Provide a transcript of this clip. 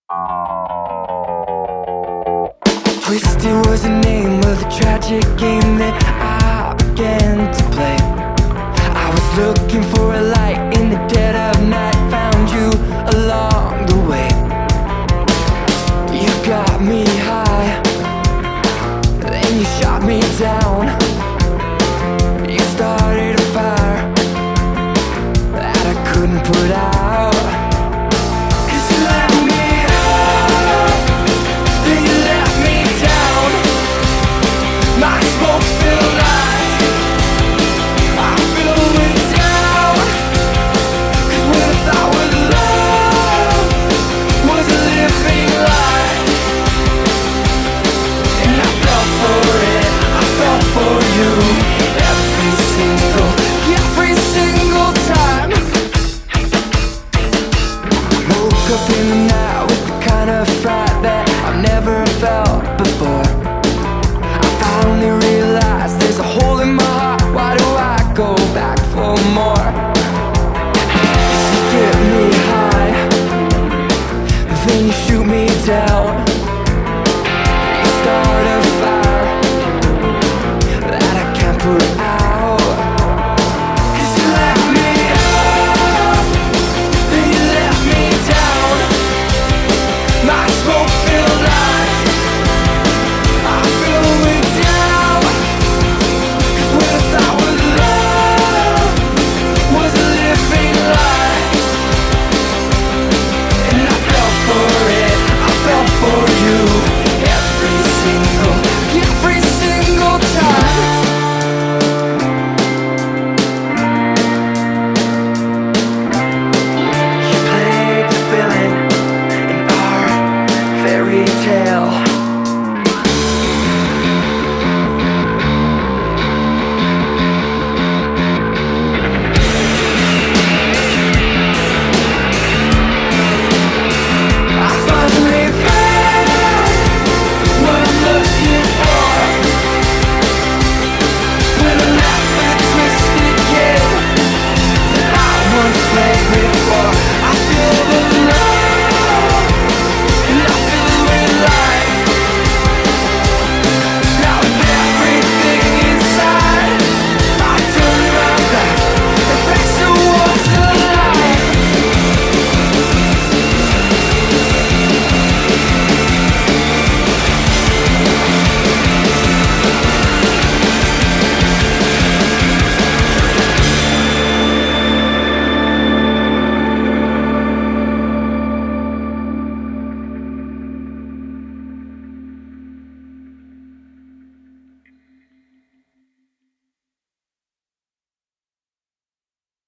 Twisted was the name of the tragic game that I began to play. I was looking for a light in the dead of night, found you along the way. You got me high, then you shot me down. You started a fire that I couldn't put out. 'Cause you let me up, then you let me down. My smoke-filled eyes are filled with doubt. 'Cause what I thought was love was a living lie. And I fell for it, I fell for you. Every single time. Woke up in the night with the kind of fright that I've never felt before. I finally realized there's a hole in my heart. Why do I go back for more? You get me high, then you shoot me down. You start a fire that I can't put out. 'Cause you let me up, then you let me down. My smoke